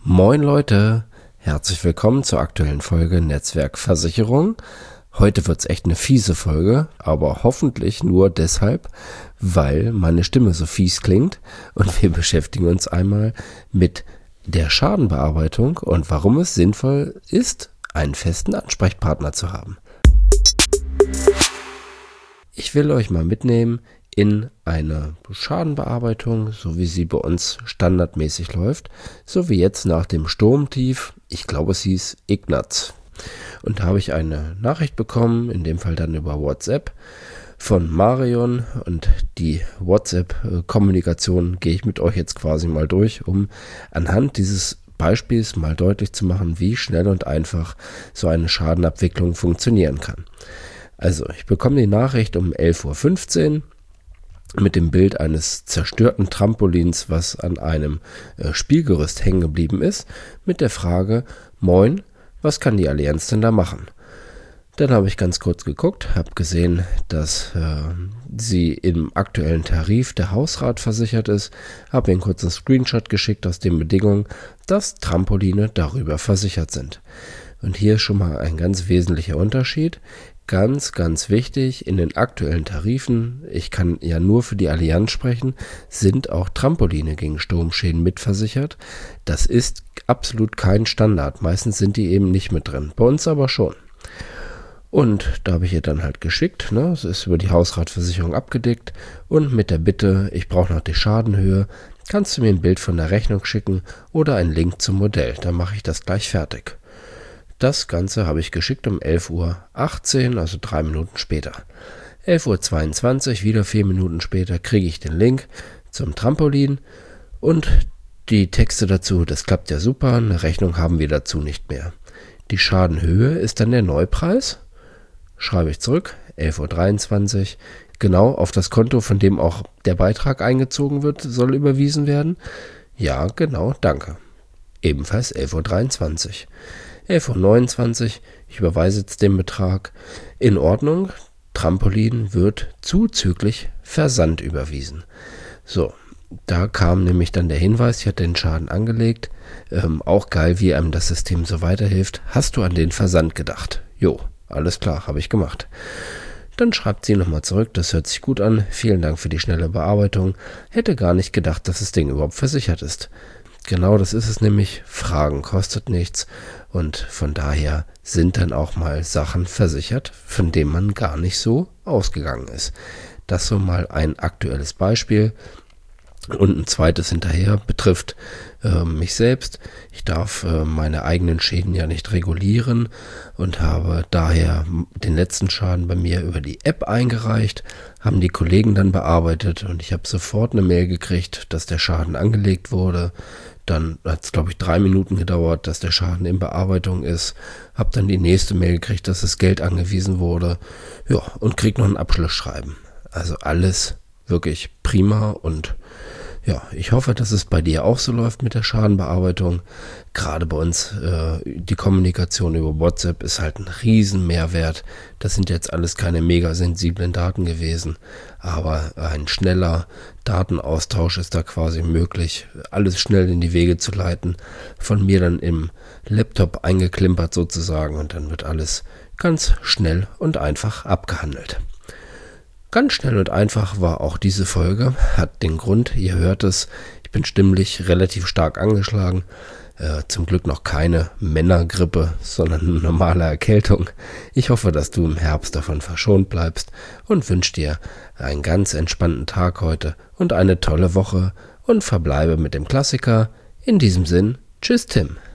Moin Leute, herzlich willkommen zur aktuellen Folge Netzwerkversicherung. Heute wird's echt eine fiese Folge, aber hoffentlich nur deshalb, weil meine Stimme so fies klingt und wir beschäftigen uns einmal mit der Schadenbearbeitung und warum es sinnvoll ist, einen festen Ansprechpartner zu haben. Ich will euch mal mitnehmen in eine Schadenbearbeitung, so wie sie bei uns standardmäßig läuft, so wie jetzt nach dem Sturmtief, ich glaube es hieß Ignaz. Und da habe ich eine Nachricht bekommen, in dem Fall dann über WhatsApp von Marion, und die WhatsApp-Kommunikation gehe ich mit euch jetzt quasi mal durch, um anhand dieses Beispiels mal deutlich zu machen, wie schnell und einfach so eine Schadenabwicklung funktionieren kann. Also, ich bekomme die Nachricht um 11:15 Uhr mit dem Bild eines zerstörten Trampolins, was an einem Spielgerüst hängen geblieben ist, mit der Frage: Moin, was kann die Allianz denn da machen? Dann habe ich ganz kurz geguckt, habe gesehen, dass sie im aktuellen Tarif der Hausrat versichert ist, habe ihr einen kurzen Screenshot geschickt aus den Bedingungen, dass Trampoline darüber versichert sind. Und hier ist schon mal ein ganz wesentlicher Unterschied. Ganz, ganz wichtig, in den aktuellen Tarifen, ich kann ja nur für die Allianz sprechen, sind auch Trampoline gegen Sturmschäden mitversichert. Das ist absolut kein Standard. Meistens sind die eben nicht mit drin. Bei uns aber schon. Und da habe ich ihr dann halt geschickt, es ist über die Hausratversicherung abgedeckt und mit der Bitte, ich brauche noch die Schadenhöhe, kannst du mir ein Bild von der Rechnung schicken oder einen Link zum Modell, dann mache ich das gleich fertig. Das Ganze habe ich geschickt um 11:18 Uhr, also 3 Minuten später. 11:22 Uhr, wieder 4 Minuten später, kriege ich den Link zum Trampolin und die Texte dazu. Das klappt ja super, eine Rechnung haben wir dazu nicht mehr. Die Schadenhöhe ist dann der Neupreis. Schreibe ich zurück, 11:23 Uhr, genau auf das Konto, von dem auch der Beitrag eingezogen wird, soll überwiesen werden. Ja, genau, danke. Ebenfalls 11:23 Uhr. 11:29 Uhr, ich überweise jetzt den Betrag. In Ordnung, Trampolin wird zuzüglich Versand überwiesen. So, da kam nämlich dann der Hinweis, ich hatte den Schaden angelegt. Auch geil, wie einem das System so weiterhilft. Hast du an den Versand gedacht? Jo, alles klar, habe ich gemacht. Dann schreibt sie nochmal zurück, das hört sich gut an. Vielen Dank für die schnelle Bearbeitung. Hätte gar nicht gedacht, dass das Ding überhaupt versichert ist. Genau, das ist es nämlich. Fragen kostet nichts und von daher sind dann auch mal Sachen versichert, von denen man gar nicht so ausgegangen ist. Das so mal ein aktuelles Beispiel. Und ein zweites hinterher betrifft mich selbst. Ich darf meine eigenen Schäden ja nicht regulieren und habe daher den letzten Schaden bei mir über die App eingereicht, haben die Kollegen dann bearbeitet und ich habe sofort eine Mail gekriegt, dass der Schaden angelegt wurde. Dann hat es, glaube ich, 3 Minuten gedauert, dass der Schaden in Bearbeitung ist. Habe dann die nächste Mail gekriegt, dass das Geld angewiesen wurde. Ja, und krieg noch ein Abschlussschreiben. Also alles wirklich prima und ja, ich hoffe, dass es bei dir auch so läuft mit der Schadenbearbeitung. Gerade bei uns, die Kommunikation über WhatsApp ist halt ein riesen Mehrwert. Das sind jetzt alles keine mega sensiblen Daten gewesen, aber ein schneller Datenaustausch ist da quasi möglich, alles schnell in die Wege zu leiten, von mir dann im Laptop eingeklimpert sozusagen und dann wird alles ganz schnell und einfach abgehandelt. Ganz schnell und einfach war auch diese Folge, hat den Grund, ihr hört es, ich bin stimmlich relativ stark angeschlagen, zum Glück noch keine Männergrippe, sondern eine normale Erkältung. Ich hoffe, dass du im Herbst davon verschont bleibst und wünsche dir einen ganz entspannten Tag heute und eine tolle Woche und verbleibe mit dem Klassiker. In diesem Sinn, tschüss Tim.